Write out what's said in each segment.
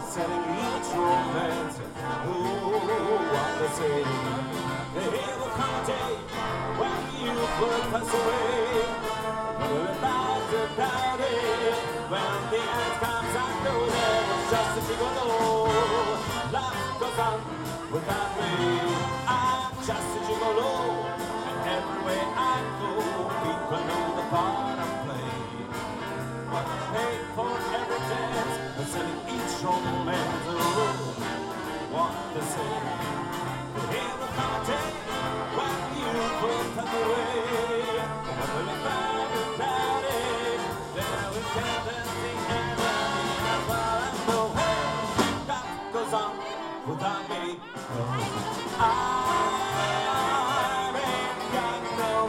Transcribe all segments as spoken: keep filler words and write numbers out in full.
setting each romance. Ooh, what they say. There will come a day when you will pass away. When we're about to doubt it, when the end comes, I know there was just a gigolo. Life goes on without me. I'm just a gigolo, and everywhere I go, people know the part I play. What I pay for every dance, and selling each romance. Oh, what they say. Here will come a day when you will pass away. When we're about to doubt it, there we can dance the end. That's what I know. Hey, that goes on without me. I ain't got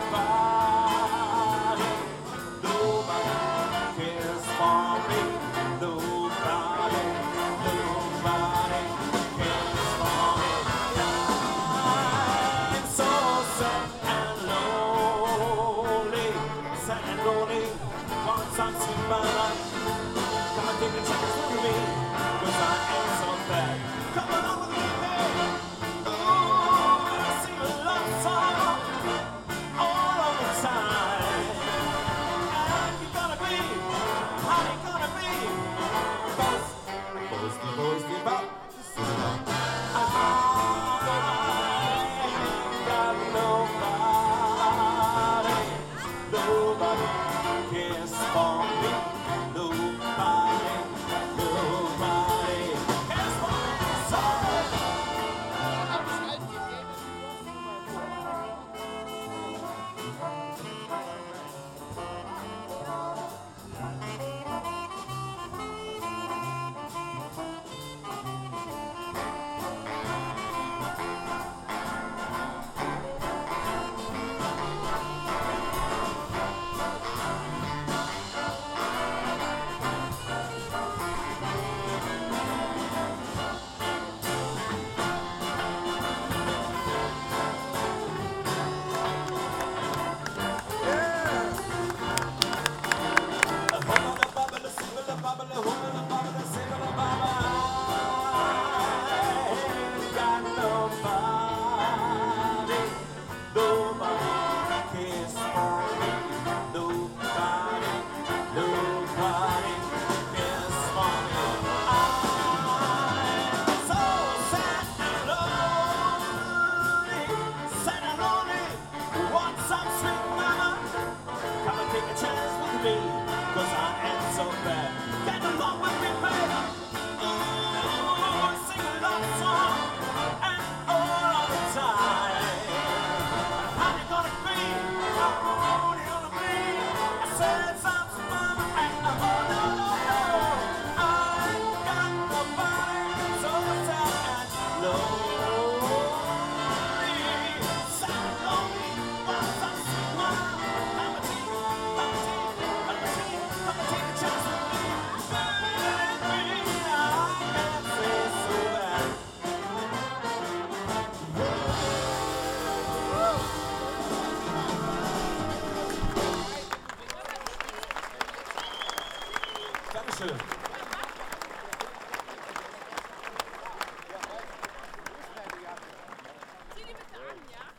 nobody. Nobody cares for me. Nobody, nobody cares for me. I'm so sad and lonely, sad and lonely. Want some sweet mama? Come and take a chance with me, 'cause I am so bad. Come along with me, baby. Ooh, I sing a love song all of the time. And you're gonna be, how you gonna be? 'Cause boasty, boasty, bop. I ain't got nobody. Nobody cares for me. Nobody, nobody cares for me. So Dankeschön. Zieh die bitte an, ja?